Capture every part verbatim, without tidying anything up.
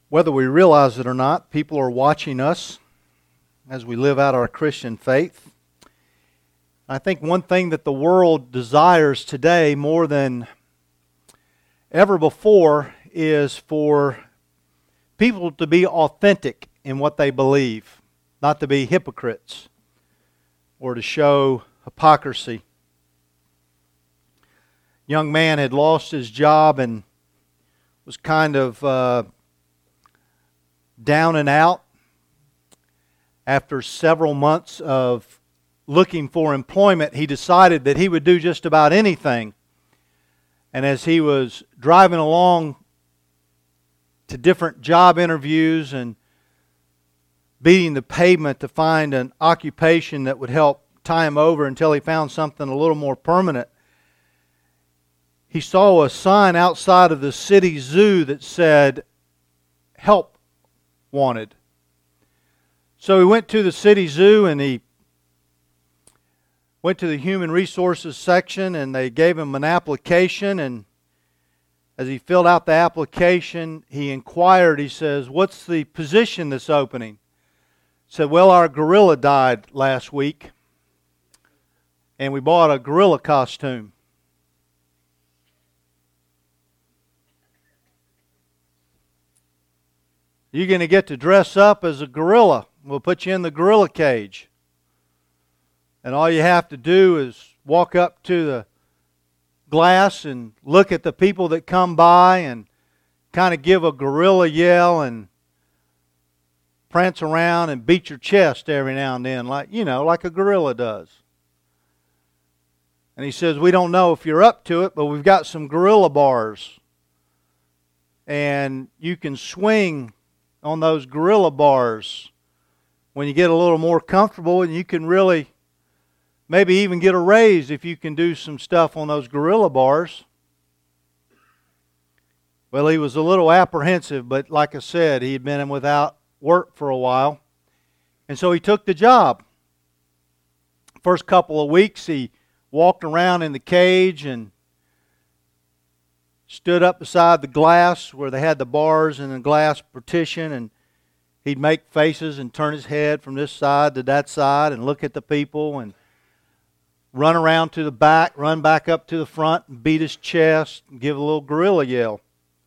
Whether we realize it or not, people are watching us as we live out our Christian faith. I think one thing that the world desires today more than ever before is for people to be authentic in what they believe, not to be hypocrites or to show hypocrisy. A young man had lost his job and was kind of uh, down and out. After several months of looking for employment, he decided that he would do just about anything. And as he was driving along to different job interviews and beating the pavement to find an occupation that would help tie him over until he found something a little more permanent, he saw a sign outside of the city zoo that said, "Help wanted." So he went to the city zoo and he went to the human resources section and they gave him an application, and as he filled out the application, he inquired, he says, "What's the position that's opening?" He said, "Well, our gorilla died last week and we bought a gorilla costume." You're going to get to dress up as a gorilla. We'll put you in the gorilla cage. And all you have to do is walk up to the glass and look at the people that come by and kind of give a gorilla yell and prance around and beat your chest every now and then, like, you know, like a gorilla does. And he says, "We don't know if you're up to it, but we've got some gorilla bars. And you can swing on those gorilla bars when you get a little more comfortable, and you can really maybe even get a raise if you can do some stuff on those gorilla bars." Well, he was a little apprehensive, but like I said, he had been without work for a while. And so he took the job. First couple of weeks, he walked around in the cage and stood up beside the glass where they had the bars and the glass partition, and he'd make faces and turn his head from this side to that side and look at the people and run around to the back, run back up to the front and beat his chest and give a little gorilla yell.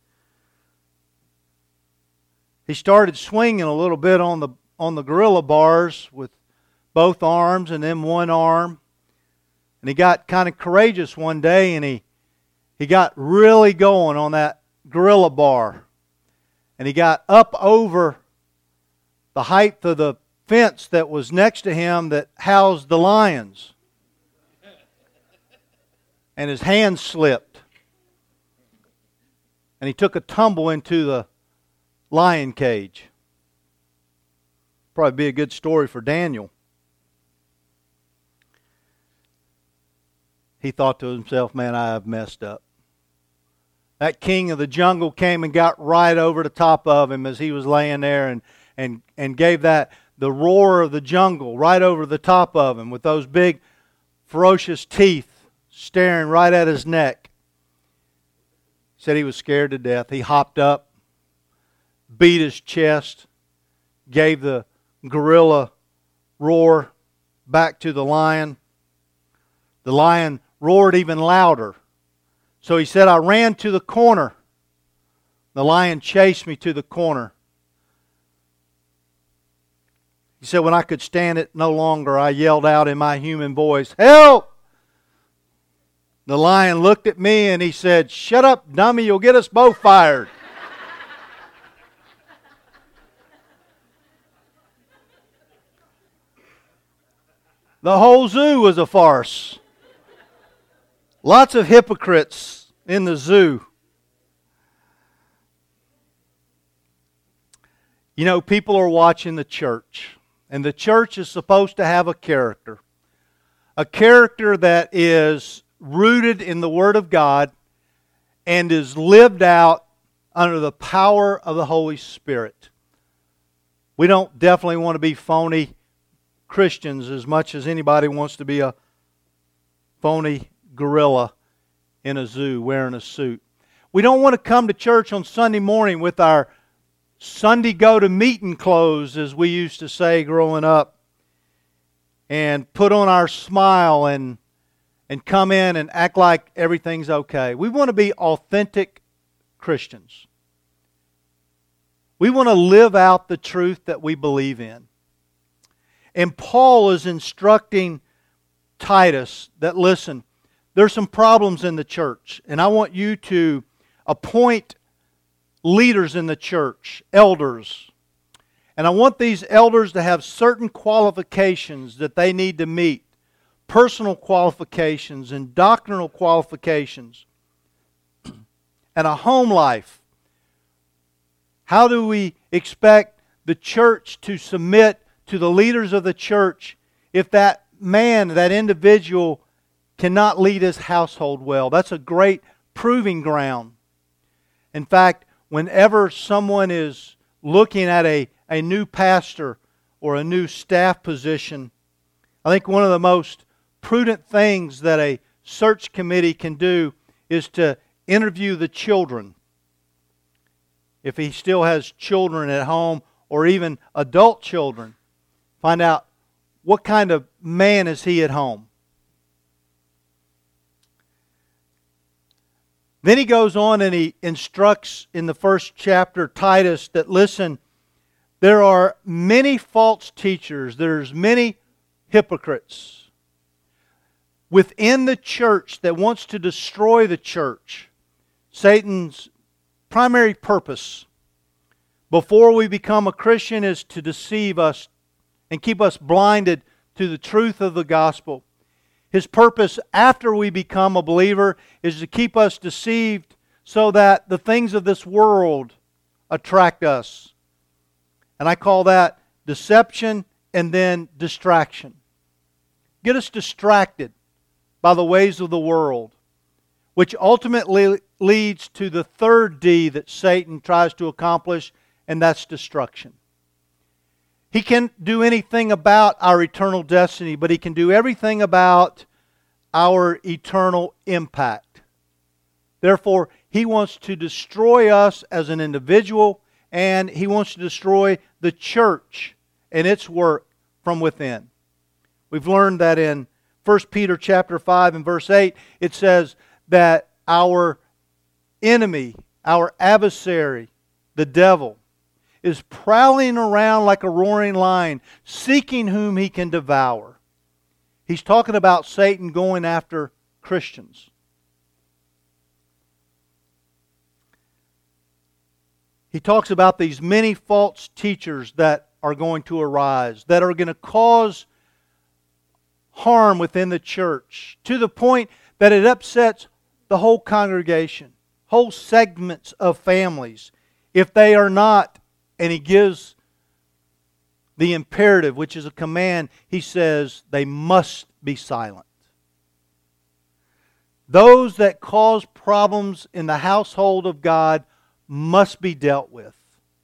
He started swinging a little bit on the on the gorilla bars with both arms and then one arm. And he got kind of courageous one day, and he He got really going on that gorilla bar. And he got up over the height of the fence that was next to him that housed the lions. And his hand slipped. And he took a tumble into the lion cage. Probably be a good story for Daniel. He thought to himself, "Man, I have messed up." That king of the jungle came and got right over the top of him as he was laying there and, and, and gave that the roar of the jungle right over the top of him with those big ferocious teeth staring right at his neck. Said he was scared to death. He hopped up, beat his chest, gave the gorilla roar back to the lion. The lion roared even louder. So he said, "I ran to the corner. The lion chased me to the corner." He said, "When I could stand it no longer, I yelled out in my human voice, 'Help!' The lion looked at me and he said, 'Shut up, dummy, you'll get us both fired.'" The whole zoo was a farce. Lots of hypocrites in the zoo. You know, people are watching the church, and the church is supposed to have a character. A character that is rooted in the Word of God and is lived out under the power of the Holy Spirit. We don't definitely want to be phony Christians as much as anybody wants to be a phony gorilla in a zoo wearing a suit. We don't want to come to church on Sunday morning with our Sunday go-to-meeting clothes, as we used to say growing up, and put on our smile and and come in and act like everything's okay. We want to be authentic Christians. We want to live out the truth that we believe in. And Paul is instructing Titus that, listen, there's some problems in the church, and I want you to appoint leaders in the church, elders. And I want these elders to have certain qualifications that they need to meet, personal qualifications and doctrinal qualifications, and a home life. How do we expect the church to submit to the leaders of the church if that man, that individual, cannot lead his household well? That's a great proving ground. In fact, whenever someone is looking at a, a new pastor or a new staff position, I think one of the most prudent things that a search committee can do is to interview the children. If he still has children at home or even adult children, find out what kind of man is he at home. Then he goes on and he instructs in the first chapter Titus that, listen, there are many false teachers, there's many hypocrites within the church that wants to destroy the church. Satan's primary purpose before we become a Christian is to deceive us and keep us blinded to the truth of the gospel. His purpose after we become a believer is to keep us deceived so that the things of this world attract us. And I call that deception and then distraction. Get us distracted by the ways of the world, which ultimately leads to the third D that Satan tries to accomplish, and that's destruction. He can't do anything about our eternal destiny, but he can do everything about our eternal impact. Therefore, he wants to destroy us as an individual, and he wants to destroy the church and its work from within. We've learned that in First Peter chapter five and verse eight, it says that our enemy, our adversary, the devil, is prowling around like a roaring lion, seeking whom he can devour. He's talking about Satan going after Christians. He talks about these many false teachers that are going to arise, that are going to cause harm within the church, to the point that it upsets the whole congregation, whole segments of families, if they are not. And he gives the imperative, which is a command. He says they must be silent. Those that cause problems in the household of God must be dealt with.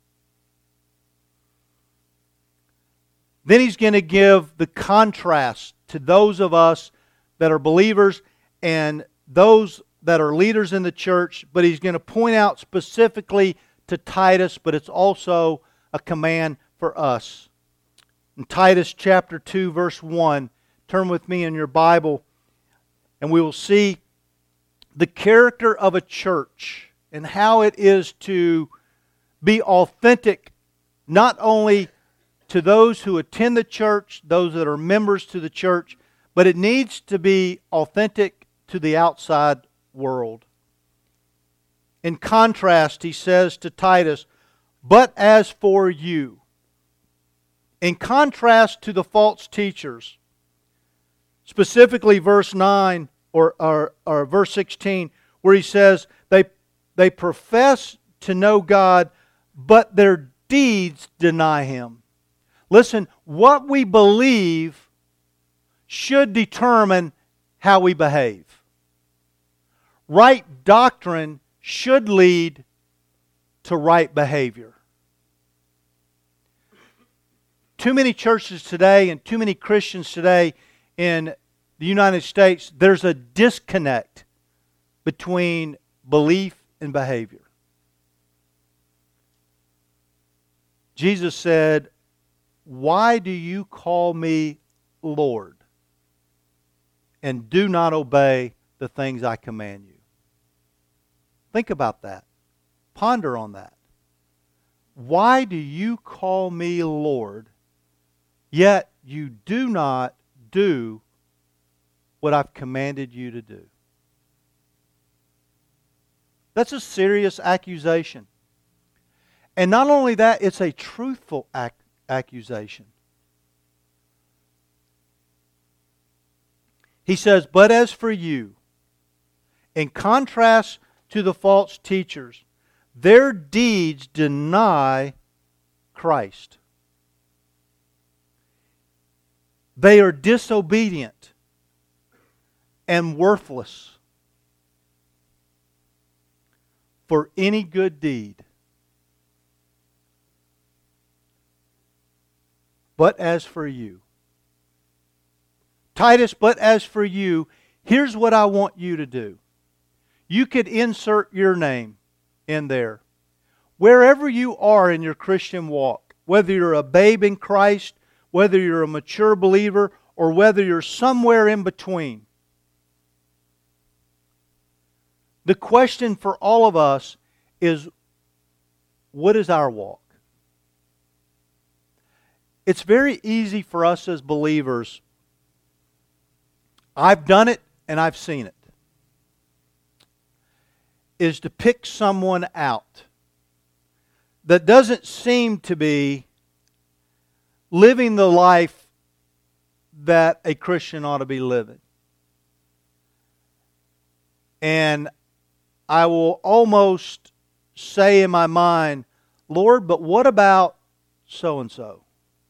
Then he's going to give the contrast to those of us that are believers and those that are leaders in the church, but he's going to point out specifically to Titus, but it's also a command for us. In Titus chapter two, verse one, turn with me in your Bible, and we will see the character of a church and how it is to be authentic, not only to those who attend the church, those that are members to the church, but it needs to be authentic to the outside world. In contrast, he says to Titus, but as for you, in contrast to the false teachers, specifically verse nine or, or, or verse sixteen, where he says, they, they profess to know God, but their deeds deny Him. Listen, what we believe should determine how we behave. Right doctrine should lead to right behavior. Too many churches today and too many Christians today in the United States, there's a disconnect between belief and behavior. Jesus said, "Why do you call me Lord, and do not obey the things I command you?" Think about that. Ponder on that. Why do you call me Lord, yet you do not do what I've commanded you to do? That's a serious accusation. And not only that, it's a truthful ac- accusation. He says, "But as for you," in contrast to the false teachers, their deeds deny Christ. They are disobedient and worthless for any good deed. But as for you, Titus, but as for you, here's what I want you to do. You could insert your name in there. Wherever you are in your Christian walk, whether you're a babe in Christ, whether you're a mature believer, or whether you're somewhere in between, the question for all of us is, what is our walk? It's very easy for us as believers. I've done it and I've seen it. Is to pick someone out that doesn't seem to be living the life that a Christian ought to be living. And I will almost say in my mind, "Lord, but what about so-and-so?"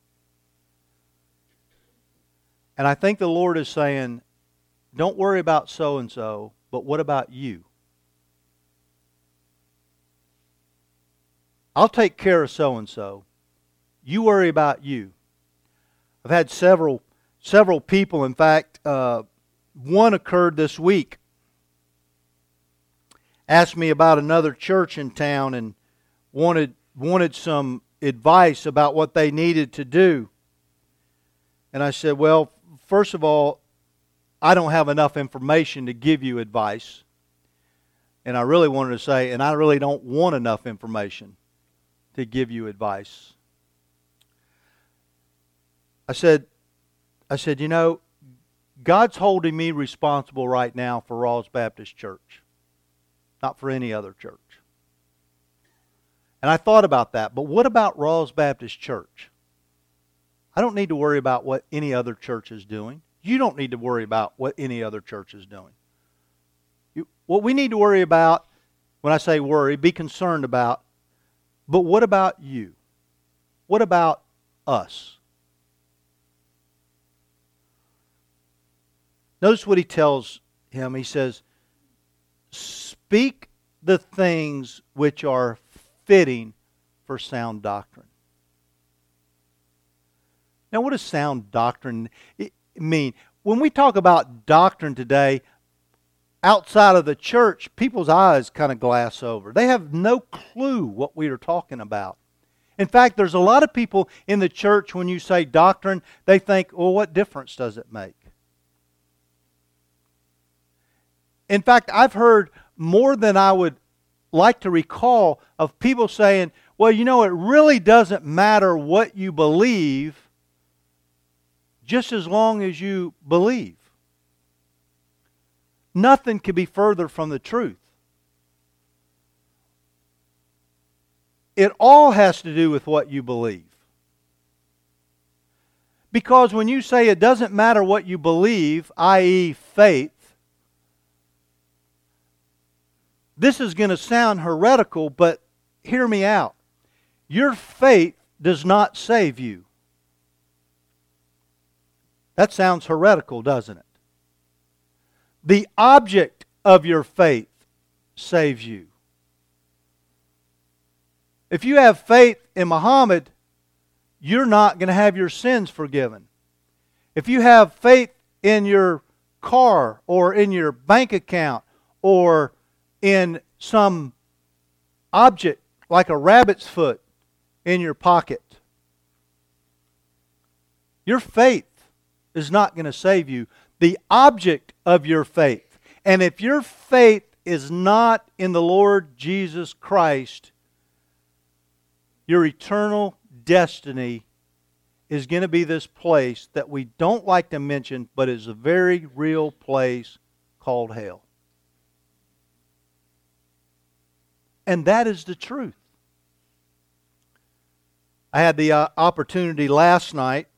And I think the Lord is saying, don't worry about so-and-so, but what about you? I'll take care of so-and-so. You worry about you. I've had several several people, in fact, uh, one occurred this week, asked me about another church in town and wanted wanted some advice about what they needed to do. And I said, well, first of all, I don't have enough information to give you advice. And I really wanted to say, and I really don't want enough information to give you advice. I said, I said, you know, God's holding me responsible right now for Rawls Baptist Church, not for any other church. And I thought about that, but what about Rawls Baptist Church? I don't need to worry about what any other church is doing. You don't need to worry about what any other church is doing. You, what we need to worry about, when I say worry, be concerned about, but what about you? What about us? Notice what he tells him. He says, speak the things which are fitting for sound doctrine. Now, what does sound doctrine mean? When we talk about doctrine today, outside of the church, people's eyes kind of glass over. They have no clue what we are talking about. In fact, there's a lot of people in the church, when you say doctrine, they think, well, what difference does it make? In fact, I've heard more than I would like to recall of people saying, well, you know, it really doesn't matter what you believe, just as long as you believe. Nothing could be further from the truth. It all has to do with what you believe. Because when you say it doesn't matter what you believe, that is faith, this is going to sound heretical, but hear me out. Your faith does not save you. That sounds heretical, doesn't it? The object of your faith saves you. If you have faith in Muhammad, you're not going to have your sins forgiven. If you have faith in your car or in your bank account or in some object like a rabbit's foot in your pocket. Your faith is not going to save you. The object of your faith. And if your faith is not in the Lord Jesus Christ, your eternal destiny is going to be this place that we don't like to mention, but is a very real place called hell. And that is the truth. I had the uh, opportunity last night.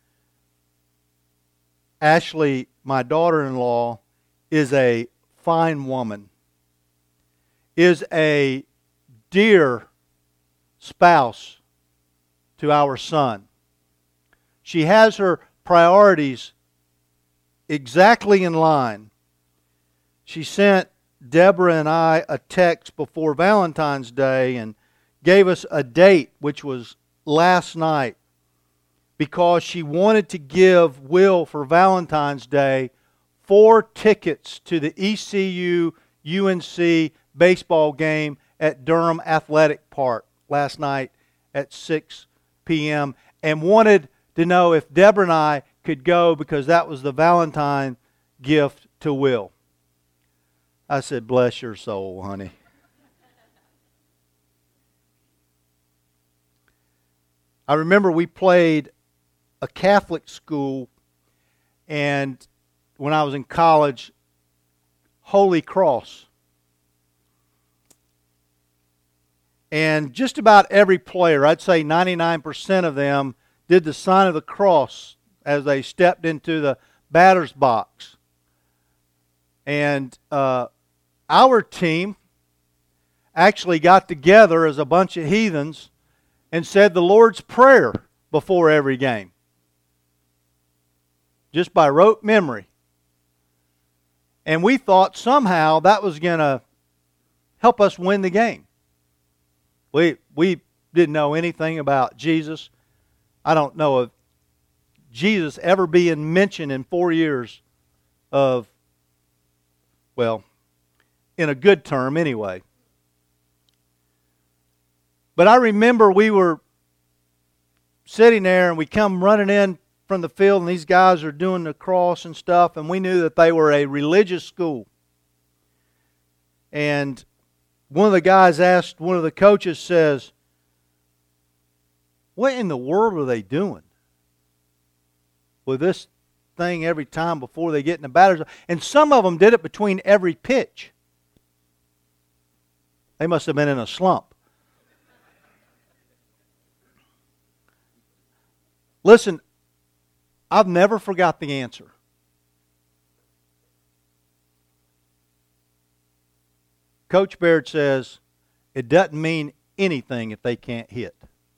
Ashley, my daughter-in-law, is a fine woman, is a dear spouse to our son. She has her priorities exactly in line. She sent Deborah and I a text before Valentine's Day and gave us a date, which was last night, because she wanted to give Will for Valentine's Day four tickets to the E C U U N C baseball game at Durham Athletic Park last night at six p.m. and wanted to know if Deborah and I could go because that was the Valentine gift to Will. I said, bless your soul, honey. I remember we played a Catholic school, and when I was in college, Holy Cross. And just about every player, I'd say ninety-nine percent of them, did the sign of the cross as they stepped into the batter's box. And uh, our team actually got together as a bunch of heathens and said the Lord's Prayer before every game. Just by rote memory. And we thought somehow that was going to help us win the game. We we didn't know anything about Jesus. I don't know of Jesus ever being mentioned in four years of, well, in a good term anyway. But I remember we were sitting there and we come running in from the field and these guys are doing the cross and stuff, and we knew that they were a religious school. And one of the guys asked, one of the coaches says, what in the world are they doing with this thing every time before they get in the batter's? And some of them did it between every pitch. They must have been in a slump. Listen, I've never forgot the answer. Coach Baird says, it doesn't mean anything if they can't hit.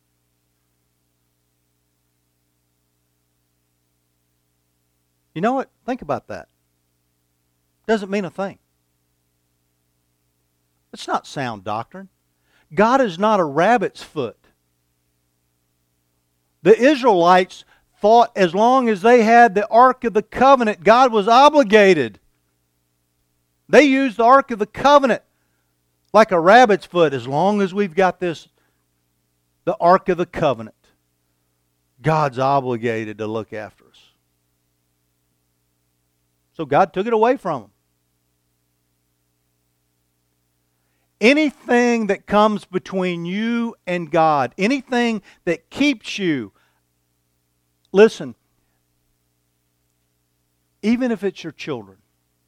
You know what? Think about that. Doesn't mean a thing. It's not sound doctrine. God is not a rabbit's foot. The Israelites thought as long as they had the Ark of the Covenant, God was obligated. They used the Ark of the Covenant like a rabbit's foot. As long as we've got this, the Ark of the Covenant, God's obligated to look after us. So God took it away from them. Anything that comes between you and God, anything that keeps you, listen, even if it's your children,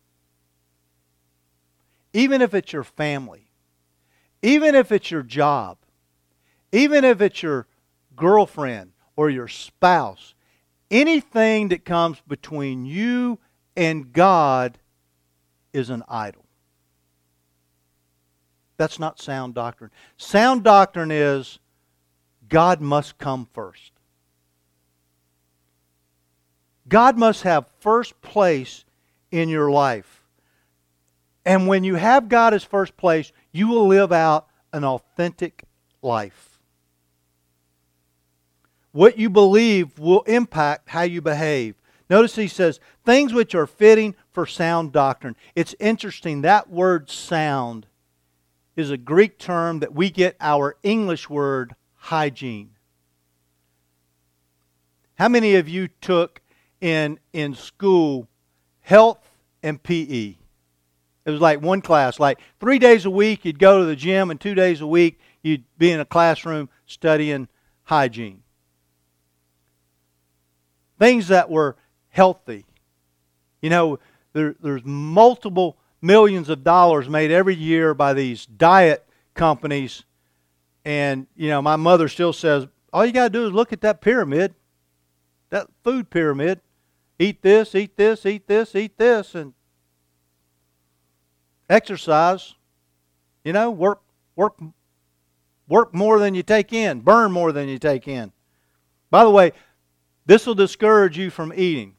even if it's your family, even if it's your job, even if it's your girlfriend or your spouse, anything that comes between you and God is an idol. That's not sound doctrine. Sound doctrine is God must come first. God must have first place in your life. And when you have God as first place, you will live out an authentic life. What you believe will impact how you behave. Notice he says, things which are fitting for sound doctrine. It's interesting, that word sound is a Greek term that we get our English word hygiene. How many of you took in, in school health and P E? It was like one class. Like three days a week you'd go to the gym, and two days a week you'd be in a classroom studying hygiene. Things that were healthy. You know, there, there's multiple millions of dollars made every year by these diet companies. And, you know, my mother still says, all you got to do is look at that pyramid, that food pyramid. Eat this, eat this, eat this, eat this, and exercise. You know, work, work, work more than you take in, burn more than you take in. By the way, this will discourage you from eating.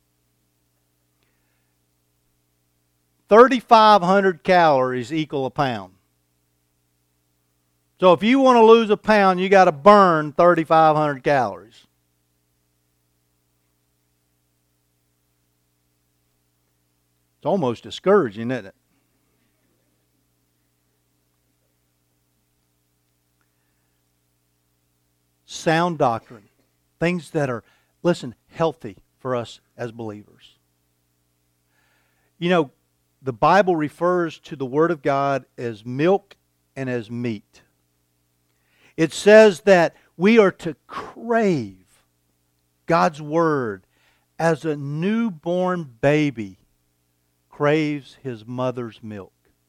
thirty-five hundred calories equal a pound. So if you want to lose a pound, you got to burn thirty-five hundred calories. It's almost discouraging, isn't it? Sound doctrine. Things that are, listen, healthy for us as believers. You know, the Bible refers to the Word of God as milk and as meat. It says that we are to crave God's Word as a newborn baby craves his mother's milk.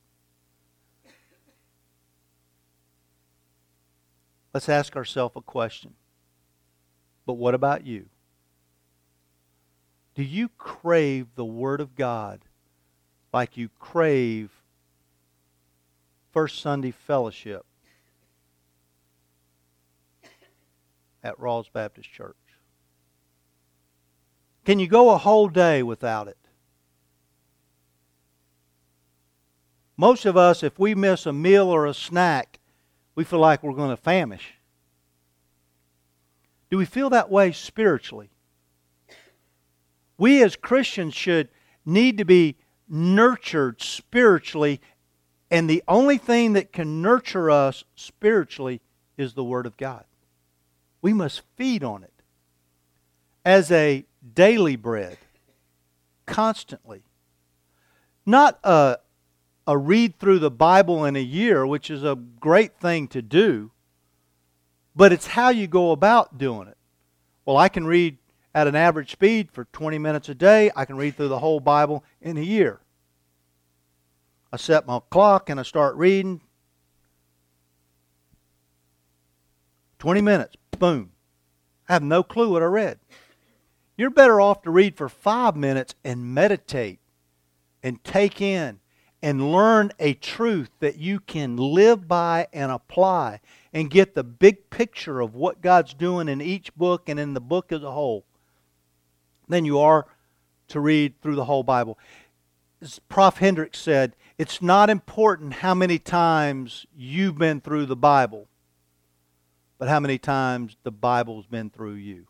Let's ask ourselves a question. But what about you? Do you crave the Word of God like you crave First Sunday fellowship at Rawls Baptist Church? Can you go a whole day without it? Most of us, if we miss a meal or a snack, we feel like we're going to famish. Do we feel that way spiritually? We as Christians should need to be nurtured spiritually, and the only thing that can nurture us spiritually is the Word of God. We must feed on it as a daily bread, constantly. Not a, a read through the Bible in a year, which is a great thing to do, but it's how you go about doing it. Well, I can read at an average speed for twenty minutes a day. I can read through the whole Bible in a year. I set my clock and I start reading. twenty minutes, boom. I have no clue what I read. You're better off to read for five minutes and meditate and take in and learn a truth that you can live by and apply and get the big picture of what God's doing in each book and in the book as a whole than you are to read through the whole Bible. As Prof Hendricks said, it's not important how many times you've been through the Bible, but how many times the Bible's been through you.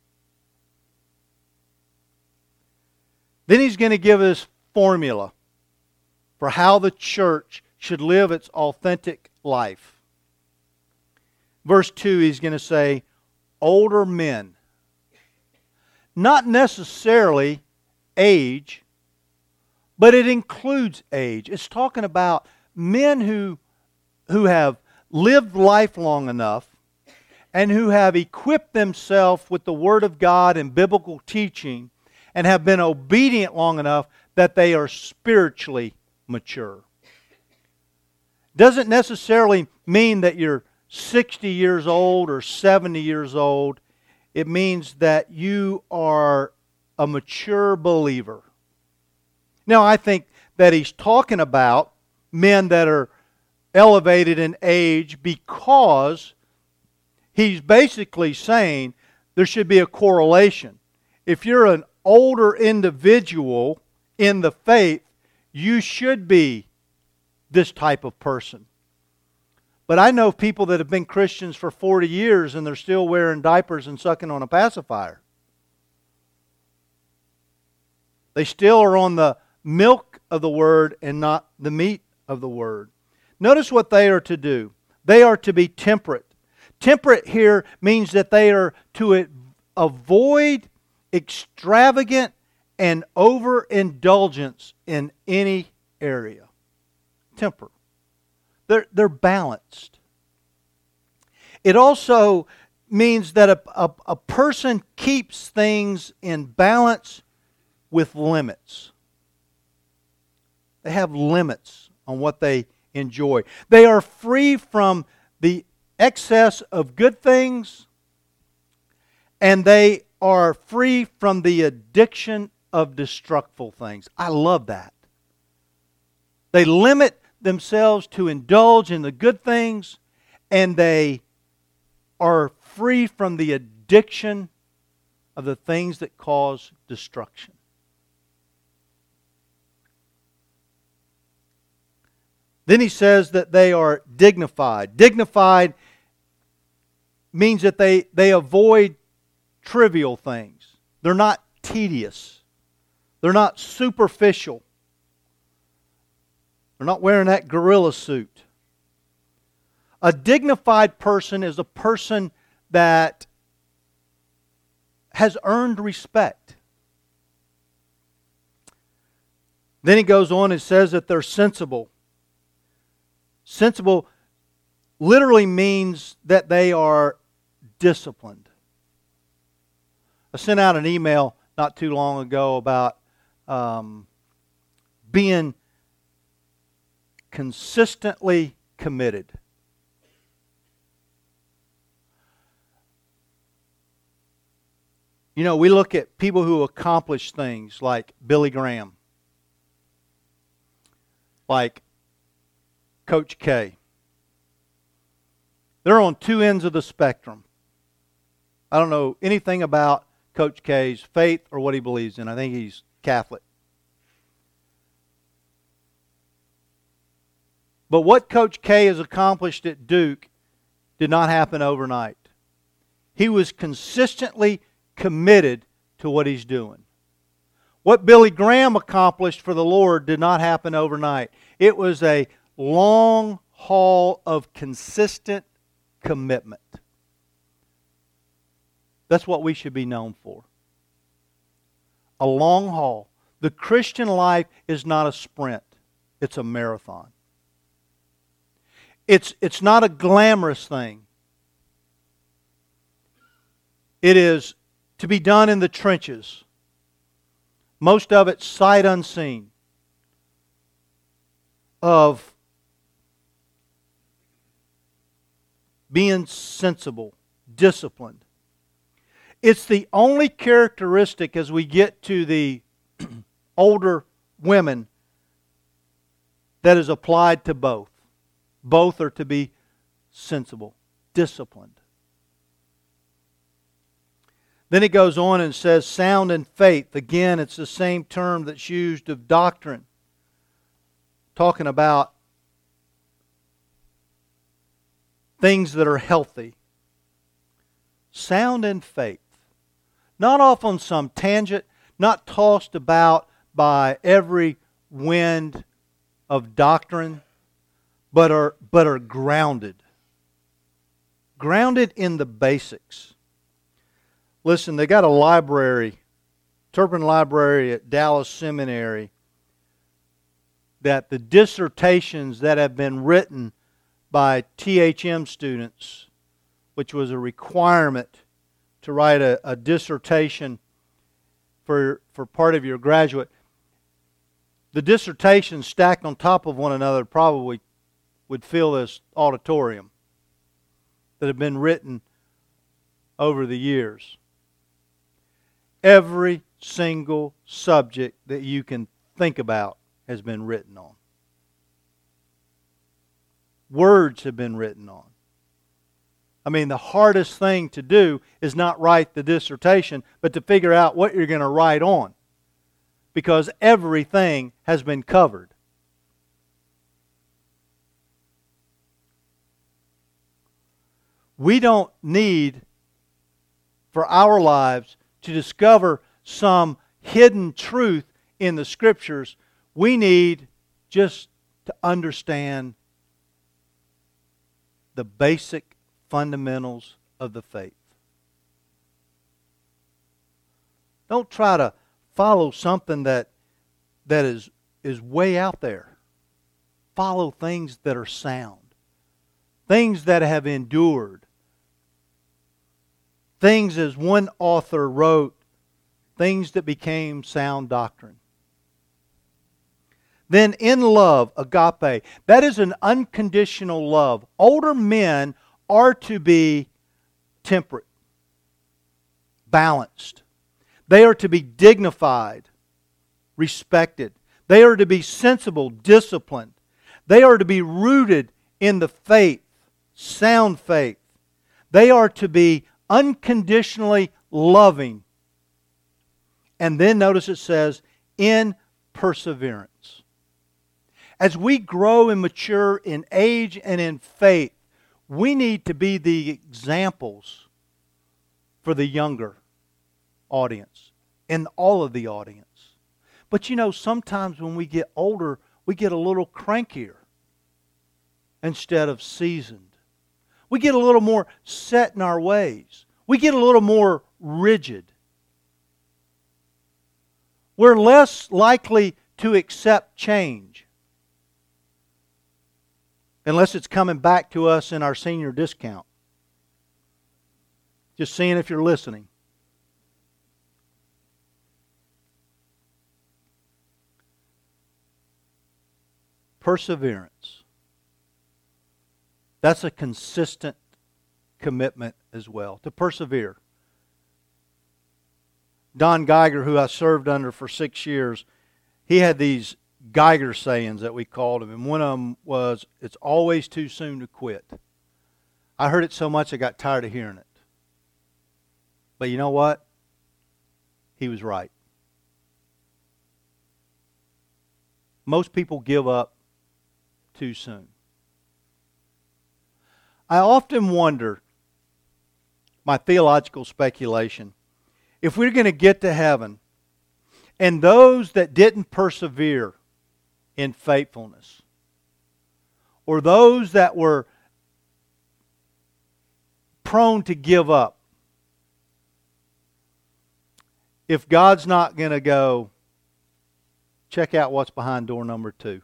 Then he's going to give us formula for how the church should live its authentic life. Verse two, he's going to say, older men. Not necessarily age, but it includes age. It's talking about men who, who have lived life long enough and who have equipped themselves with the Word of God and biblical teaching and have been obedient long enough that they are spiritually mature. Doesn't necessarily mean that you're sixty years old or seventy years old. It means that you are a mature believer. Now, I think that he's talking about men that are elevated in age because he's basically saying there should be a correlation. If you're an older individual in the faith, you should be this type of person. But I know people that have been Christians for forty years and they're still wearing diapers and sucking on a pacifier. They still are on the milk of the Word and not the meat of the Word. Notice what they are to do. They are to be temperate. Temperate here means that they are to avoid extravagant and overindulgence in any area. Temper. They're, they're balanced. It also means that a, a, a person keeps things in balance with limits. They have limits on what they enjoy. They are free from the excess of good things, and they are free from the addiction of destructive things. I love that. They limit themselves to indulge in the good things, and they are free from the addiction of the things that cause destruction. Then he says that they are dignified. Dignified means that they, they avoid trivial things. They're not tedious. They're not superficial. They're not wearing that gorilla suit. A dignified person is a person that has earned respect. Then he goes on and says that they're sensible. Sensible literally means that they are disciplined. I sent out an email not too long ago about um, being consistently committed. You know, we look at people who accomplish things like Billy Graham, like Coach K. They're on two ends of the spectrum. I don't know anything about Coach K's faith or what he believes in. I think he's Catholic. But what Coach K has accomplished at Duke did not happen overnight. He was consistently committed to what he's doing. What Billy Graham accomplished for the Lord did not happen overnight. It was a long haul of consistent commitment. That's what we should be known for. A long haul. The Christian life is not a sprint. It's a marathon. It's, it's not a glamorous thing. It is to be done in the trenches. Most of it sight unseen. Of being sensible, disciplined. It's the only characteristic as we get to the older women that is applied to both. Both are to be sensible, disciplined. Then it goes on and says sound in faith. Again, it's the same term that's used of doctrine. Talking about things that are healthy. Sound in faith. Not off on some tangent, not tossed about by every wind of doctrine, but are, but are grounded. Grounded in the basics. Listen, they got a library, Turpin Library at Dallas Seminary, that the dissertations that have been written by T H M students, which was a requirement to write a, a dissertation for, for part of your graduate, the dissertations stacked on top of one another probably would fill this auditorium that have been written over the years. Every single subject that you can think about has been written on. Words have been written on. I mean, the hardest thing to do is not write the dissertation, but to figure out what you're going to write on. Because everything has been covered. We don't need, for our lives, to discover some hidden truth in the Scriptures. We need just to understand the basic fundamentals of the faith. Don't try to follow something that that is is way out there. Follow things that are sound. Things that have endured. Things, as one author wrote, things that became sound doctrine. Then in love, agape, that is an unconditional love. Older men are to be temperate, balanced. They are to be dignified, respected. They are to be sensible, disciplined. They are to be rooted in the faith, sound faith. They are to be unconditionally loving. And then notice it says, in perseverance. As we grow and mature in age and in faith, we need to be the examples for the younger audience and all of the audience. But you know, sometimes when we get older, we get a little crankier instead of seasoned. We get a little more set in our ways. We get a little more rigid. We're less likely to accept change unless it's coming back to us in our senior discount. Just seeing if you're listening. Perseverance. That's a consistent commitment as well, to persevere. Don Geiger, who I served under for six years, he had these Geiger sayings that we called them, and one of them was, it's always too soon to quit. I heard it so much I got tired of hearing it. But you know what? He was right. Most people give up too soon. I often wonder, my theological speculation, if we're going to get to heaven and those that didn't persevere in faithfulness, or those that were prone to give up, if God's not going to go, check out what's behind door number two.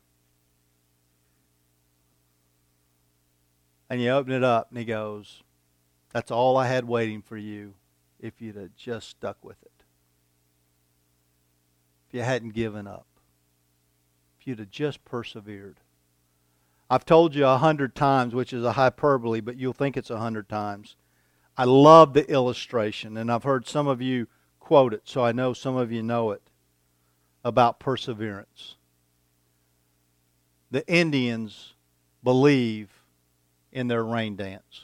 And you open it up and He goes, that's all I had waiting for you if you'd have just stuck with it. If you hadn't given up. If you'd have just persevered. I've told you a hundred times, which is a hyperbole, but you'll think it's a hundred times. I love the illustration, and I've heard some of you quote it, so I know some of you know it, about perseverance. The Indians believe in their rain dance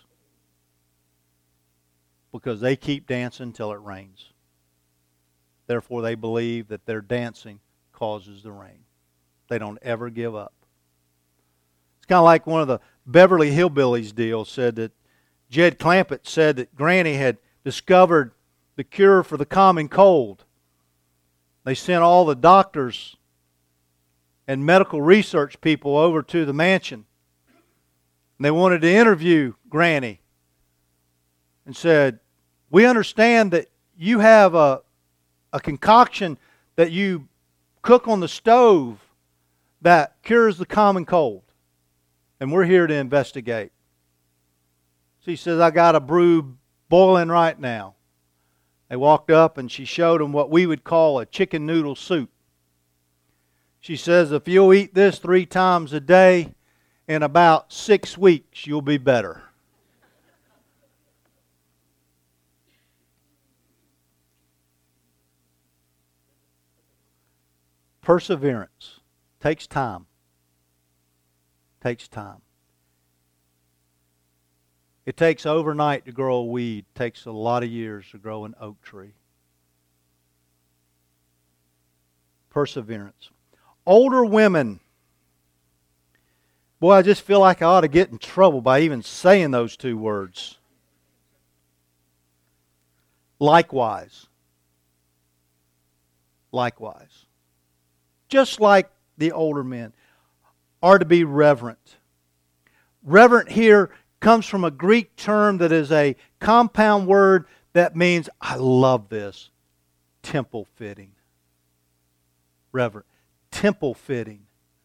because they keep dancing till it rains. Therefore, they believe that their dancing causes the rain. They don't ever give up. It's kind of like one of the Beverly Hillbillies deals said that Jed Clampett said that Granny had discovered the cure for the common cold. They sent all the doctors and medical research people over to the mansion. And they wanted to interview Granny and said, we understand that you have a, a concoction that you cook on the stove that cures the common cold. And we're here to investigate. So he says, I got a brew boiling right now. They walked up and she showed them what we would call a chicken noodle soup. She says, if you'll eat this three times a day, in about six weeks you'll be better. Perseverance takes time. Takes time. It takes overnight to grow a weed. It takes a lot of years to grow an oak tree. Perseverance. Older women. Boy, I just feel like I ought to get in trouble by even saying those two words. Likewise. Likewise. Just like the older men are to be reverent. Reverent here comes from a Greek term that is a compound word that means, I love this, temple fitting. Reverent. Temple fitting.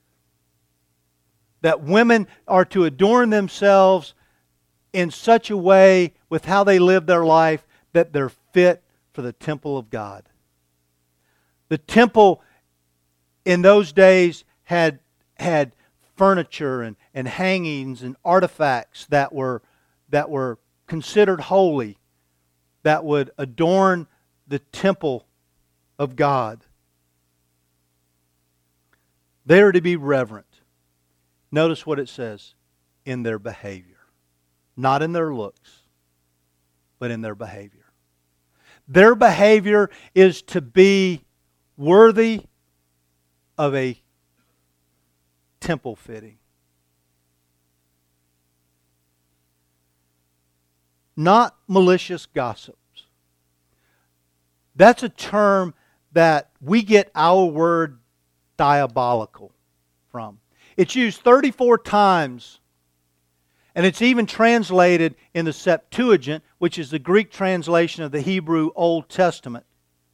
That women are to adorn themselves in such a way with how they live their life that they're fit for the temple of God. The temple in those days had, had furniture and, and hangings and artifacts that were, that were considered holy, that would adorn the temple of God. They are to be reverent. Notice what it says, in their behavior. Not in their looks, but in their behavior. Their behavior is to be worthy of a temple fitting. Not malicious gossips. That's a term that we get our word diabolical from. It's used thirty-four times, and it's even translated in the Septuagint, which is the Greek translation of the Hebrew Old Testament.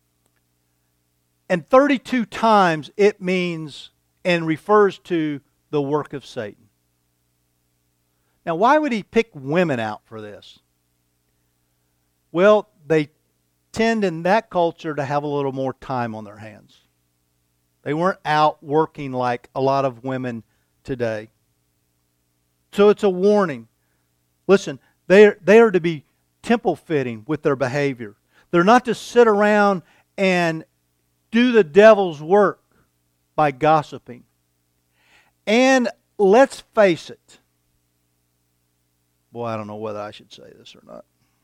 And thirty-two times it means and refers to the work of Satan. Now, why would he pick women out for this? Well, they tend in that culture to have a little more time on their hands. They weren't out working like a lot of women today. So it's a warning. Listen, they are, they are to be temple fitting with their behavior. They're not to sit around and do the devil's work by gossiping. And let's face it. Boy, I don't know whether I should say this or not.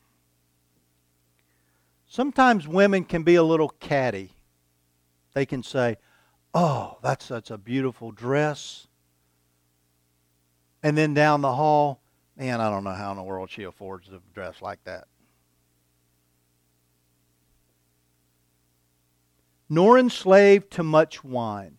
Sometimes women can be a little catty. They can say, oh, that's such a beautiful dress. And then down the hall, man, I don't know how in the world she affords a dress like that. Nor enslaved to much wine.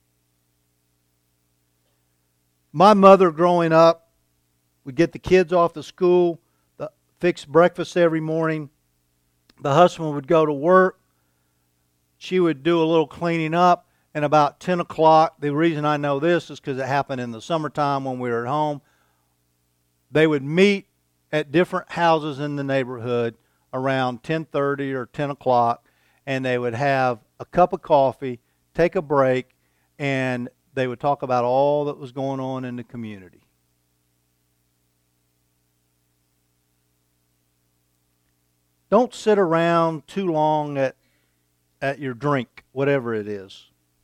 My mother growing up would get the kids off to school, fix breakfast every morning. The husband would go to work. She would do a little cleaning up. And about ten o'clock, the reason I know this is because it happened in the summertime when we were at home. They would meet at different houses in the neighborhood around ten thirty or ten o'clock. And they would have a cup of coffee, take a break, and they would talk about all that was going on in the community. Don't sit around too long at, at your drink, whatever it is.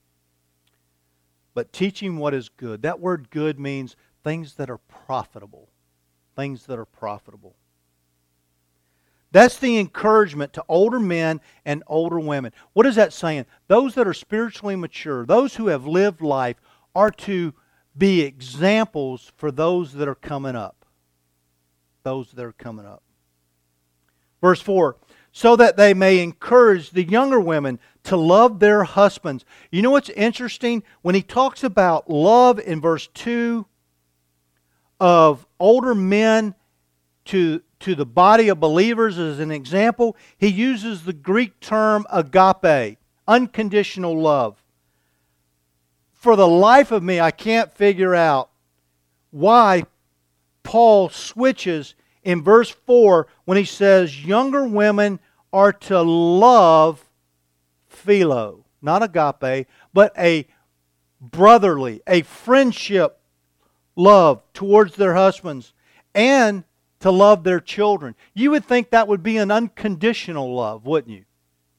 But teaching what is good. That word good means things that are profitable. Things that are profitable. That's the encouragement to older men and older women. What is that saying? Those that are spiritually mature, those who have lived life, are to be examples for those that are coming up. Those that are coming up. Verse four, so that they may encourage the younger women to love their husbands. You know what's interesting? When he talks about love in verse two of older men to, to the body of believers as an example, he uses the Greek term agape, unconditional love. For the life of me, I can't figure out why Paul switches in verse four when he says younger women are to love philo, not agape, but a brotherly, a friendship love towards their husbands, and to love their children. You would think that would be an unconditional love, wouldn't you?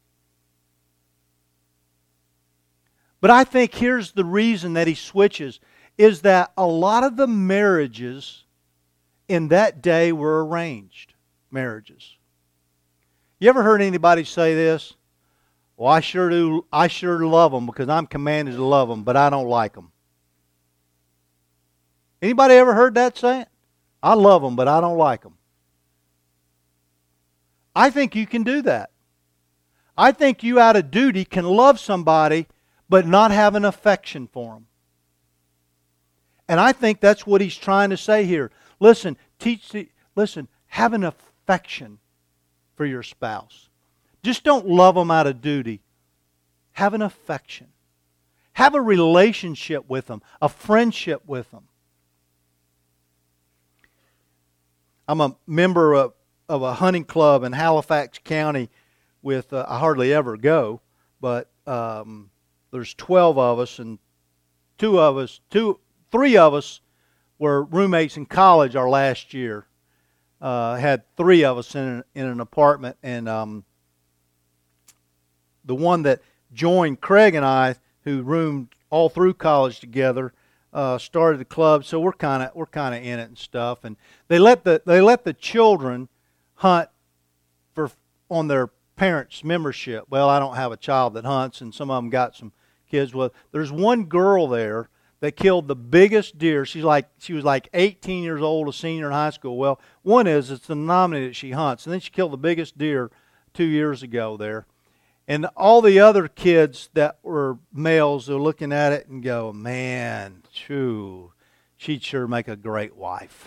But I think here's the reason that he switches, is that a lot of the marriages in that day were arranged marriages. You ever heard anybody say this? Well, I sure do. I sure love them because I'm commanded to love them, but I don't like them. Anybody ever heard that saying? I love them, but I don't like them. I think you can do that. I think you out of duty can love somebody but not have an affection for them. And I think that's what he's trying to say here. Listen, Teach the, listen, have an affection for your spouse. Just don't love them out of duty. Have an affection. Have a relationship with them, a friendship with them. I'm a member of, of a hunting club in Halifax County with, uh, I hardly ever go, but um, there's twelve of us, and two of us, two, three of us were roommates in college our last year. Uh, had three of us in an, in an apartment, and um, the one that joined Craig and I, who roomed all through college together, uh, started the club. So we're kind of we're kind of in it and stuff. And they let the they let the children hunt for on their parents' membership. Well, I don't have a child that hunts, and some of them got some kids. Well, there's one girl there that killed the biggest deer. She's like she was like eighteen years old, a senior in high school. Well, one is it's the anomaly that she hunts, and then she killed the biggest deer two years ago there. And all the other kids that were males are looking at it and go, man, true, she'd sure make a great wife.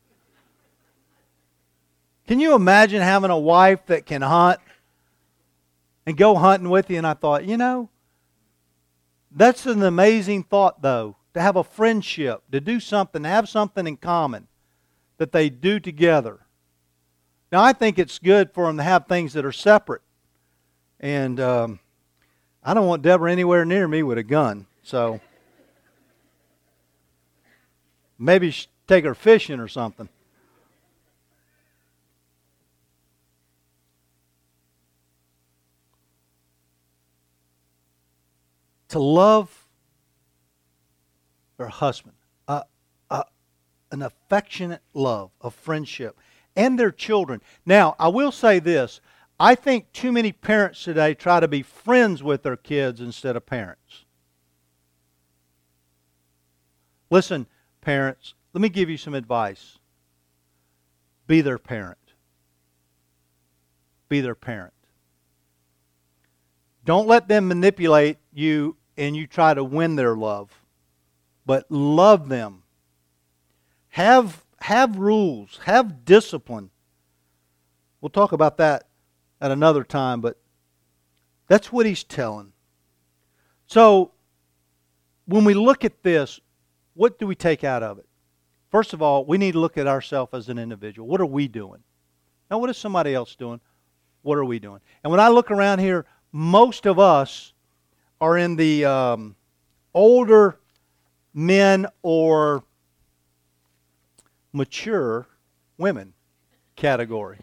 Can you imagine having a wife that can hunt and go hunting with you? And I thought, you know, that's an amazing thought, though, to have a friendship, to do something, to have something in common that they do together. Now, I think it's good for them to have things that are separate. And um, I don't want Deborah anywhere near me with a gun. So maybe take her fishing or something. To love their husband, uh, uh, an affectionate love, a friendship, and their children. Now, I will say this. I think too many parents today try to be friends with their kids instead of parents. Listen, parents, let me give you some advice. Be their parent. Be their parent. Don't let them manipulate you and you try to win their love. But love them. Have, have rules. Have discipline. We'll talk about that at another time, but that's what he's telling. So, when we look at this, what do we take out of it? First of all, we need to look at ourselves as an individual. What are we doing? Now, what is somebody else doing? What are we doing? And when I look around here, most of us are in the um, older men or mature women category.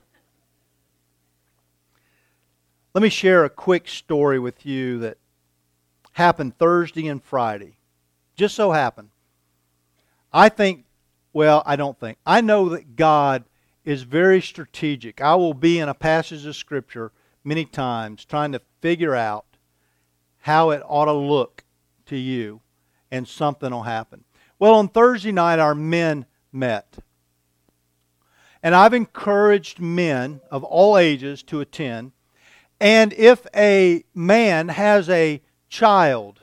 Let me share a quick story with you that happened Thursday and Friday. Just so happened. I think, well, I don't think. I know that God is very strategic. I will be in a passage of Scripture many times trying to figure out how it ought to look to you, and something will happen. Well, on Thursday night, our men met. And I've encouraged men of all ages to attend. And if a man has a child,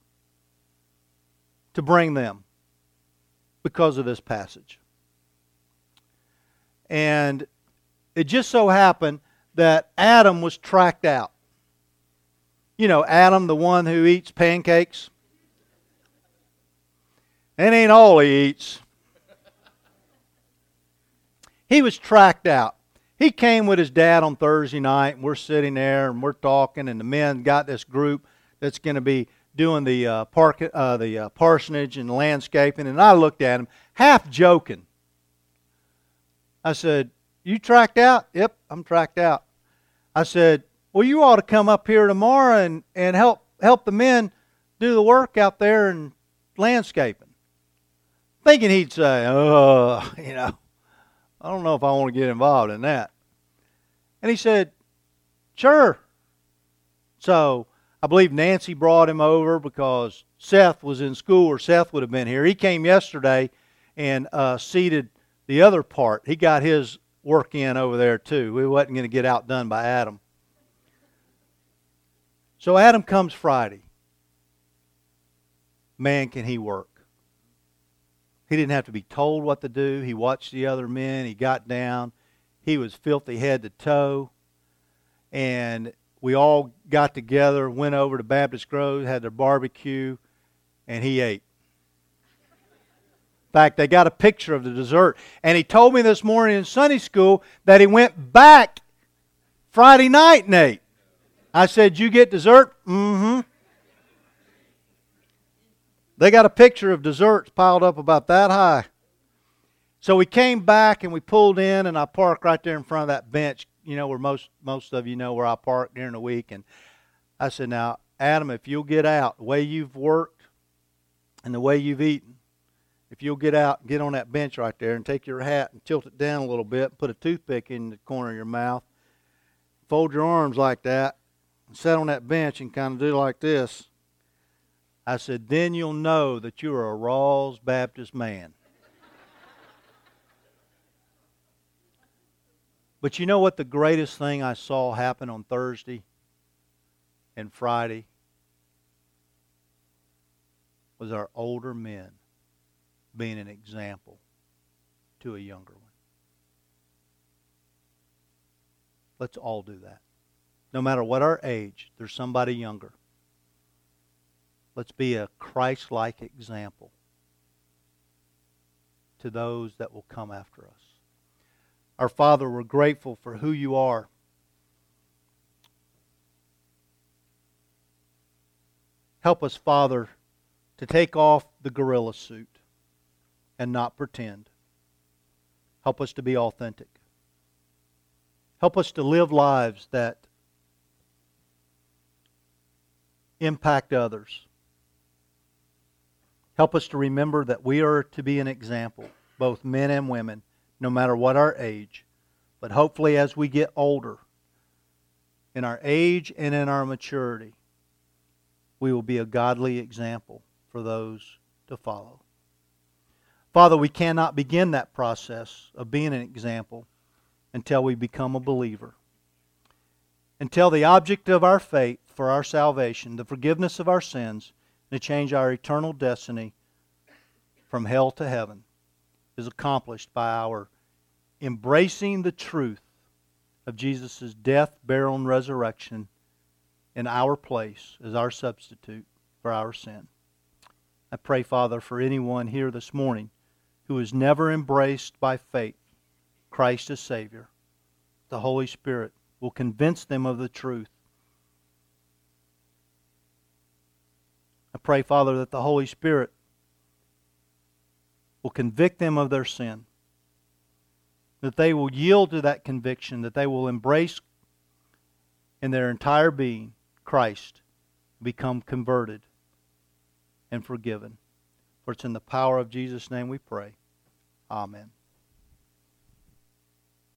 to bring them because of this passage. And it just so happened that Adam was tracked out. You know, Adam, the one who eats pancakes. It ain't all he eats. He was tracked out. He came with his dad on Thursday night, and we're sitting there, and we're talking, and the men got this group that's going to be doing the uh, park, uh, the uh, parsonage and landscaping, and I looked at him, half joking. I said, "You tracked out?" "Yep, I'm tracked out." I said, "Well, you ought to come up here tomorrow and, and help help the men do the work out there and landscaping." Thinking he'd say, "Oh, you know, I don't know if I want to get involved in that." And he said, "Sure." So I believe Nancy brought him over because Seth was in school, or Seth would have been here. He came yesterday and uh, seeded the other part. He got his work in over there too. We wasn't going to get outdone by Adam. So Adam comes Friday. Man, can he work. He didn't have to be told what to do. He watched the other men. He got down. He was filthy head to toe. And we all got together, went over to Baptist Grove, had their barbecue, and he ate. In fact, they got a picture of the dessert. And he told me this morning in Sunday school that he went back Friday night and ate. I said, "You get dessert?" Mm-hmm. They got a picture of desserts piled up about that high. So we came back and we pulled in, and I parked right there in front of that bench, you know, where most, most of you know where I park during the week. And I said, "Now, Adam, if you'll get out, the way you've worked and the way you've eaten, if you'll get out and get on that bench right there and take your hat and tilt it down a little bit and put a toothpick in the corner of your mouth, fold your arms like that, and sit on that bench and kind of do like this," I said, "then you'll know that you are a Rawls Baptist man." But you know what the greatest thing I saw happen on Thursday and Friday was our older men being an example to a younger one. Let's all do that. No matter what our age, there's somebody younger. Let's be a Christ-like example to those that will come after us. Our Father, we're grateful for who you are. Help us, Father, to take off the gorilla suit and not pretend. Help us to be authentic. Help us to live lives that impact others. Help us to remember that we are to be an example, both men and women, no matter what our age. But hopefully as we get older, in our age and in our maturity, we will be a godly example for those to follow. Father, we cannot begin that process of being an example until we become a believer. Until the object of our faith for our salvation, the forgiveness of our sins, and to change our eternal destiny from hell to heaven, is accomplished by our embracing the truth of Jesus' death, burial, and resurrection in our place as our substitute for our sin. I pray, Father, for anyone here this morning who has never embraced by faith Christ as Savior, the Holy Spirit will convince them of the truth. I pray, Father, that the Holy Spirit will convict them of their sin, that they will yield to that conviction, that they will embrace in their entire being Christ, become converted and forgiven. For it's in the power of Jesus' name we pray. Amen.